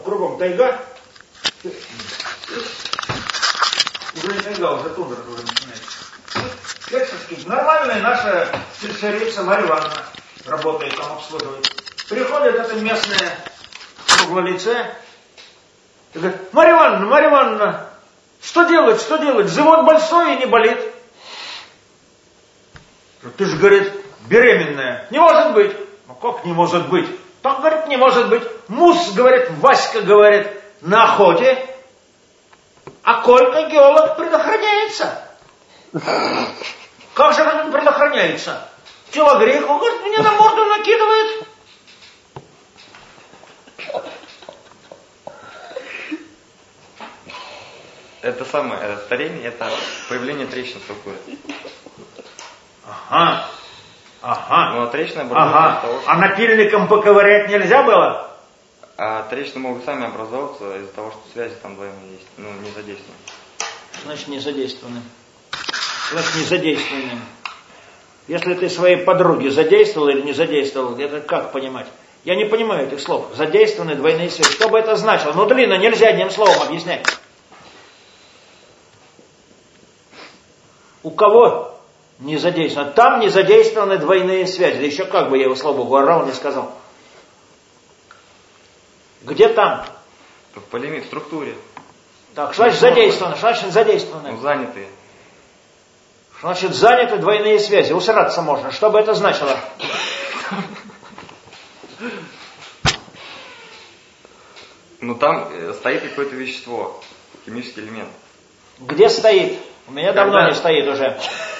кругом тайга. Уже не тайга, уже тундра уже начинается. Нормальная наша фельдшерица Марья Ивановна работает, там обслуживает. Приходит это местное круглолицее. И говорит, Марья Ивановна, что делать? Живот большой и не болит. Ты же, говорит, беременная. Не может быть. Ну как не может быть? Так, говорит, не может быть. Мус, говорит, Васька, говорит, на охоте. А Колька, геолог, предохраняется. Как же он предохраняется? Телогрейку, говорит, мне на морду накидывает. Это самое, это старение, это появление трещин в структуре. Ага. Но трещины образуются из того, что... А напильником поковырять нельзя было? А трещины могут сами образовываться из-за того, что связи там двойные есть, не задействованы. Значит, не задействованы. Если ты своей подруге задействовал или не задействовал, это как понимать? Я не понимаю этих слов. Задействованы двойные связи. Что бы это значило? Ну, длинно, нельзя одним словом объяснять. У кого не задействовано? Там не задействованы двойные связи. Да еще как бы я его, слава богу, орал, не сказал. Где там? В полиме, в структуре. Так, что значит задействованы? Что значит задействованы? Занятые. Что значит заняты двойные связи? Усраться можно. Что бы это значило? Там стоит какое-то вещество, химический элемент. Где стоит? У меня давно не стоит уже.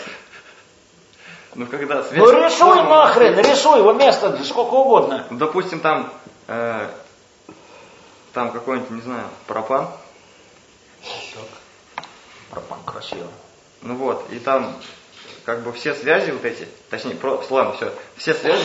Когда связь... рисуй нахрен, рисуй его место, сколько угодно. Допустим, там какой-нибудь, не знаю, пропан. Пропан красиво. И там все связи вот эти, точнее, ладно, все связи,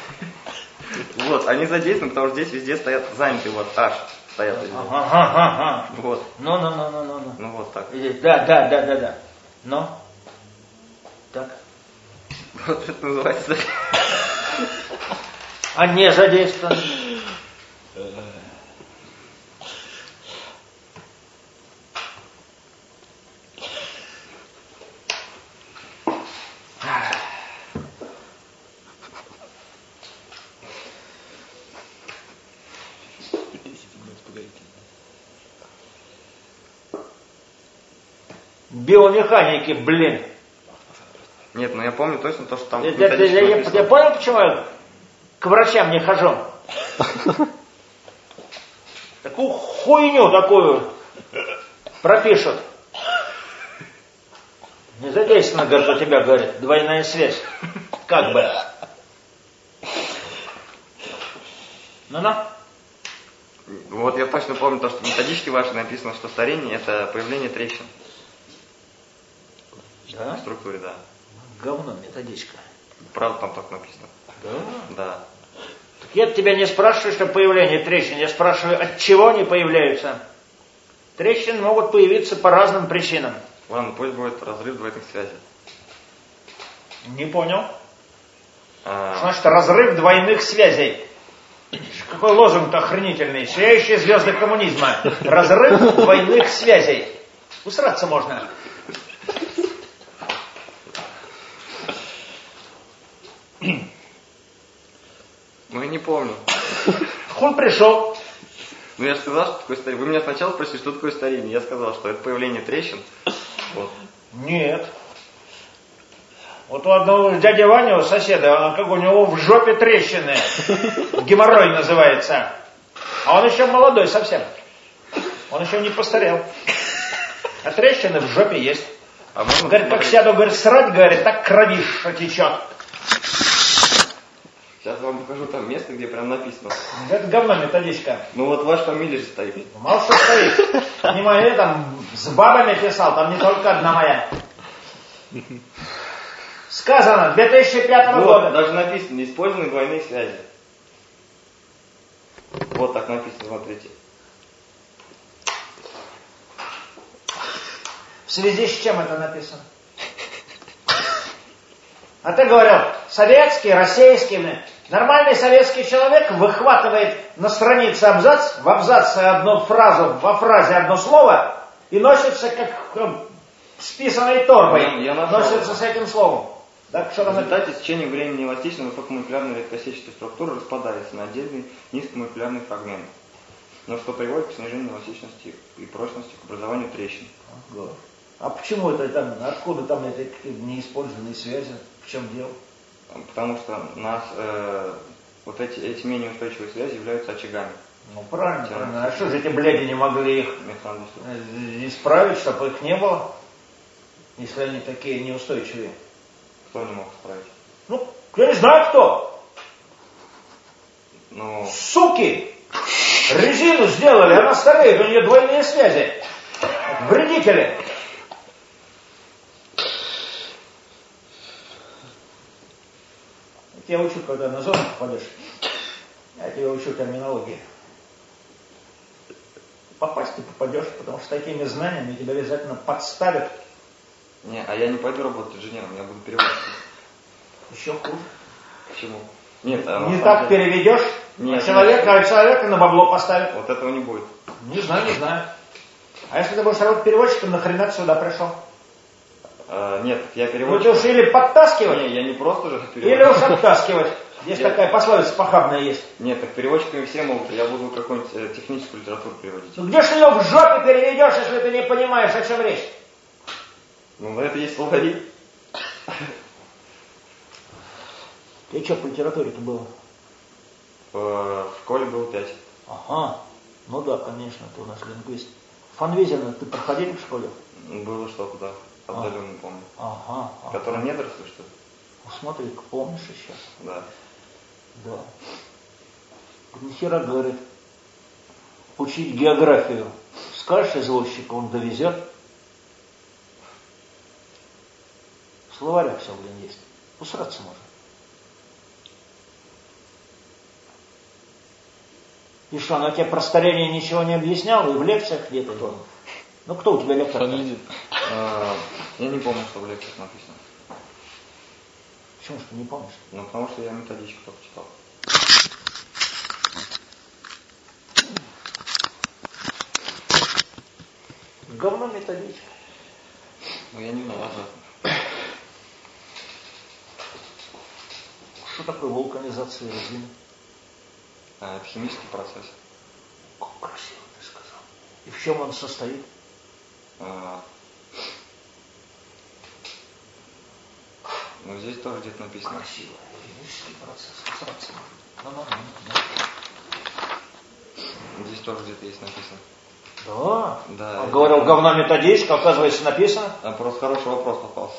они задействованы, потому что здесь везде стоят занятые, H стоят. Ага. Вот. Ну. Вот так. Да. Ну? Так. Вот это называется. А не задействованы? Биомеханики, блин. Нет, я помню точно то, что там... Я понял, почему я к врачам не хожу? Такую хуйню такую пропишут. Не задействовано, говорит, у тебя, говорит, двойная связь. Как бы. Ну-ну. Вот я точно помню то, что в методичке вашей написано, что старение это появление трещин. Да? В структуре, да. Говно методичка. Правда там так написано. Да? Да. Так я тебя не спрашиваю, что появление трещин, я спрашиваю, от чего они появляются. Трещины могут появиться по разным причинам. Ладно, пусть будет разрыв двойных связей. Не понял. Что значит разрыв двойных связей? Какой лозунг-то охренительный. Сияющие звезды коммунизма. Разрыв двойных связей. Усраться можно. Я не помню. Он пришел. Я же сказал, что такое старение. Вы меня сначала спросили, что такое старение. Я сказал, что это появление трещин. Вот. Нет. Вот у одного дяди Ваня, у соседа, у него в жопе трещины. Геморрой называется. А он еще молодой совсем. Он еще не постарел. А трещины в жопе есть. Говорит, как сяду, говорит, срать, говорит, так кровиша течет. Сейчас вам покажу там место, где прям написано. Это говно методичка. Ваша фамилия же стоит. Мало что стоит. Не моя, там с бабами писал, там не только одна моя. Сказано, 2005 года. Даже написано, неиспользованные двойные связи. Вот так написано, смотрите. В связи с чем это написано? А ты говорил, советские, российскими. Нормальный советский человек выхватывает на странице абзац, в абзаце одну фразу, во фразе одно слово и носится как с писаной торбой. Носится с этим словом. Так, что в результате с течением времени эластичная высокомолекулярная редкосечная структура распадается на отдельные низкомолекулярные фрагменты. Но что приводит к снижению эластичности и прочности, к образованию трещин. А почему это там, откуда там эти неиспользованные связи? В чем дело? Потому что нас вот эти менее устойчивые связи являются очагами. Ну правильно, правильно. А что же эти бляди не могли их исправить, чтобы их не было, если они такие неустойчивые? Кто не мог исправить? Ну, я не знаю кто. Ну... Суки! Резину сделали, она стареет, у нее двойные связи. Вредители. Я учу, когда на зону попадешь. Я тебя учу терминологии. Попасть ты попадешь, потому что такими знаниями тебя обязательно подставят. Не, а я не пойду работать инженером, я буду переводчиком. Еще хуже. Почему? Нет, не так деле... переведешь, нет, человека на бабло поставят. Вот этого не будет. Не знаю, не знаю. А если ты будешь работать переводчиком, нахрена ты сюда пришел? Нет, я переводчик. Ну ты уж или подтаскивать, не, я не просто же переводчик. Или уж оттаскивать. Здесь такая пословица похабная есть. Нет, так переводчиками все могут, я буду какую-нибудь техническую литературу переводить. Ну где ж ты ее в жопе переведешь, если ты не понимаешь, о чем речь? Ну, на это есть словари. Ты что по литературе-то было? В школе было 5. Ага, ну да, конечно, ты у нас лингвист. Фанвизина ты проходил в школе? Было что-то, да. Отдаленно помню. Ага. Которые недоросли, что ли? Ну смотри, помнишь еще? Да. Да. Нихера, говорит, учить географию. Скажешь извозчику, он довезет. В словарях все, блин, есть. Усраться можно. И что, она тебе про старение ничего не объясняла? И в лекциях где-то? Ну кто у тебя лектор? Я не помню, что в лекциях написано. Почему что не помнишь? Ну, потому что я методичку только читал. Говно методичка. Ну, я не знаю, Что такое вулканизация резины? Это химический процесс. Как красиво ты сказал. И в чем он состоит? Ну, здесь тоже где-то написано. Красиво. Химический процесс. Здесь тоже где-то есть написано. Да? Да. Он говорил, говно методичка, оказывается, написано. Просто хороший вопрос попался.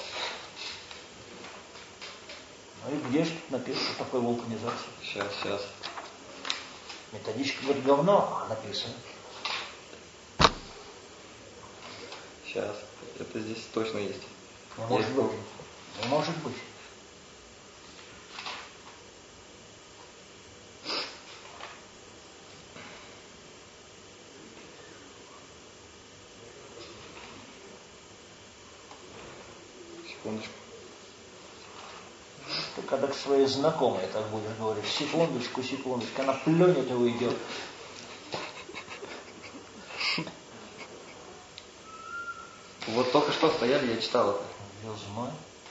Ну и где же тут написано, что такое вулканизация? Сейчас. Методичка говорит говно, а написано. Сейчас. Это здесь точно есть. Ну, может быть. Может быть. Секундочку. Ты когда к своей знакомой так будешь говорить, секундочку, она плюнет и уйдет. Вот только что стояли, я читал это. Я знаю.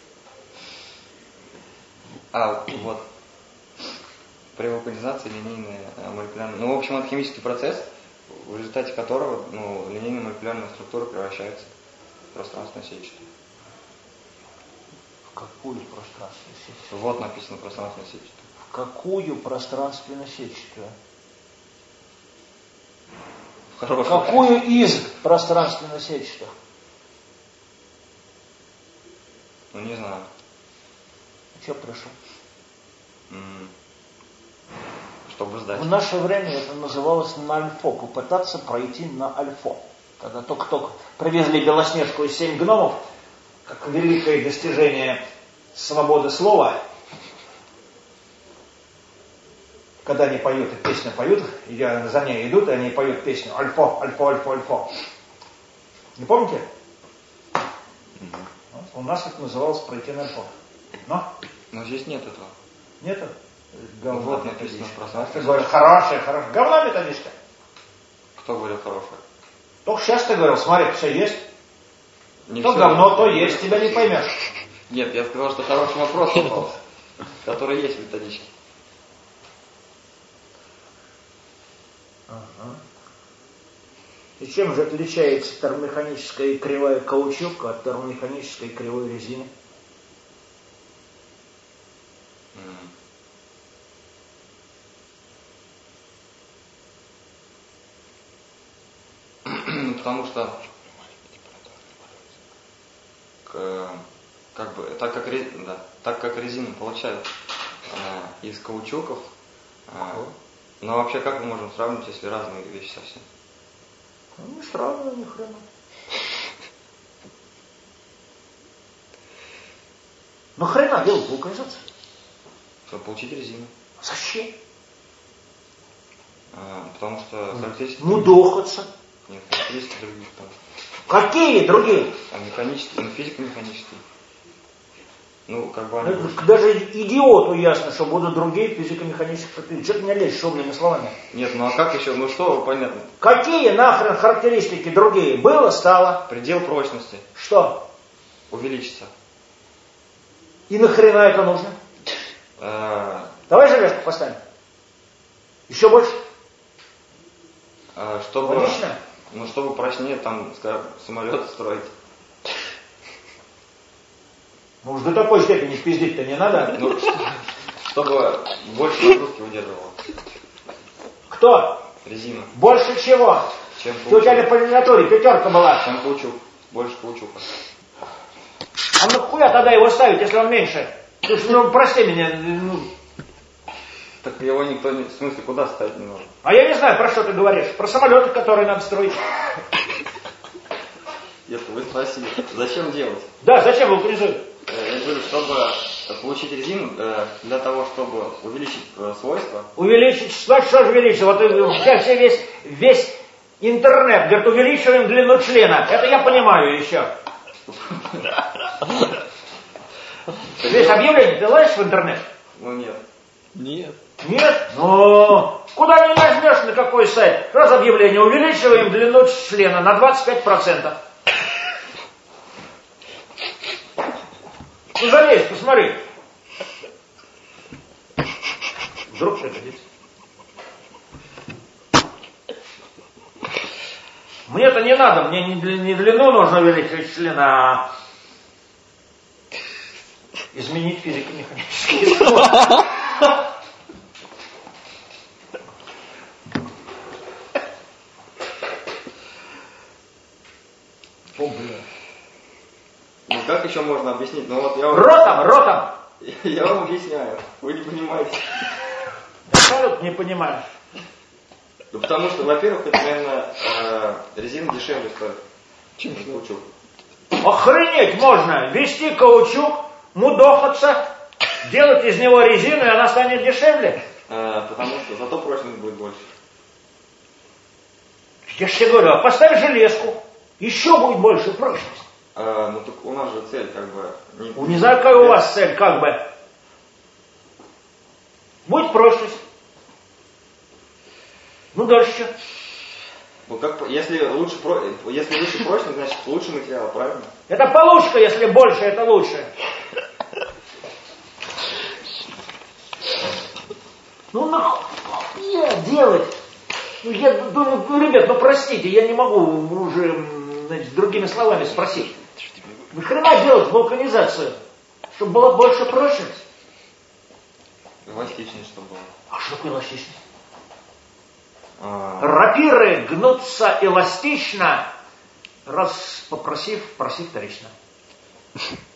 Вот. При вулканизации линейная молекулярная... Ну, в общем, это химический процесс, в результате которого линейная молекулярная структура превращается в пространственно-сетчатую. В какую пространственно-сетчатую? Вот написано пространственно-сетчатую. В какую пространственно-сетчатую? Какую из пространственно-сетчатых? Ну, не знаю. Что пришел? Чтобы сдать. В наше время это называлось на альфо, попытаться пройти на альфо. Когда только-только привезли Белоснежку и 7 гномов, как великое достижение свободы слова, когда они поют, и песню поют, и за ней идут, и они поют песню «Альфо, альфо, альфо, альфо». Не помните? У нас это называлось «Пройти на альфо». Но здесь нет этого. Нет? Говно Вот написано в Ты пространстве. говоришь, хорошая. Говно методичка. Кто говорил хорошее? Только сейчас ты говорил, смотри, все есть. Не То всё. говно, то есть, тебя не поймешь. Нет, я сказал, что хороший вопрос попался, который есть в методичке. Ага. И чем же отличается термомеханическая и кривая каучука от термомеханической и кривой резины? Потому что так как резину получают из каучуков, но вообще как мы можем сравнить, если разные вещи совсем? Ну, не сравнивай ни хрена. Ну хрена делать вулканизацию? Чтобы получить резину. Зачем? Потому что характеристики... Мудохаться. Нет, характеристики другие. Там. Какие другие? Механические, физико-механические. Ну, как бы они... Даже идиоту ясно, что будут другие физико-механические характеристики. Что ты меня лезешь шумными словами? Нет, ну а как еще? Ну что, понятно. Какие нахрен характеристики другие? Было, стало. Предел прочности. Что? Увеличится. И нахрена это нужно? Давай железку поставим. Еще больше? Чтобы... Логично? Ну, чтобы прочнее там, скажем, самолет строить. Ну уж до такой степени пиздить-то не надо. Ну, чтобы больше нагрузки выдерживало. Кто? Резина. Больше чего? Чем Ты у тебя на полинатуре 5 была. Чем каучук. Больше каучука. А нахуя тогда его ставить, если он меньше? Ну, прости меня. Ну. Так его никто не... В смысле, куда ставить не нужно? А я не знаю, про что ты говоришь. Про самолеты, которые надо строить. Нет, вы спросили, зачем делать? Да, зачем вулканизуют? Я говорю, чтобы получить резину, для того, чтобы увеличить свойства. Увеличить, что же увеличить? Вот весь интернет говорит, увеличиваем длину члена. Это я понимаю еще. Весь объявление ты лазишь в интернет? Ну нет. Нет. Нет? Ну, куда не нажмешь, на какой сайт? Раз объявление, увеличиваем длину члена на 25%. Ну, залезь, посмотри. Вдруг что-то здесь. Мне-то не надо, мне не длину нужно увеличивать члена, а изменить физико-механические законы. О, бля. Ну как еще можно объяснить? Ну вот я вам... Ротом! Я вам объясняю. Вы не понимаете. Абсолютно не понимаешь. Ну потому что, во-первых, это, наверное, резина дешевле стоит, чем каучук. Охренеть можно! Вести каучук, мудохаться, делать из него резину, и она станет дешевле. Потому что зато прочность будет больше. Я же тебе говорю, а поставь железку, еще будет больше прочность. Ну так у нас же цель как бы... Не знаю, какая у вас цель, как бы. Будет прочность. Ну дальше что? Ну как, если выше прочность, значит лучше материал, правильно? Это получка, если больше, это лучше. Ну нахуя делать? Ну я думаю, ну, ребят, ну простите, я не могу уже, значит, другими словами спросить. Нахрена делать вулканизацию? Чтобы была больше прочность? Эластичность, чтобы было. А что такое эластичность? Рапиры гнутся эластично, раз попросив, проси вторично.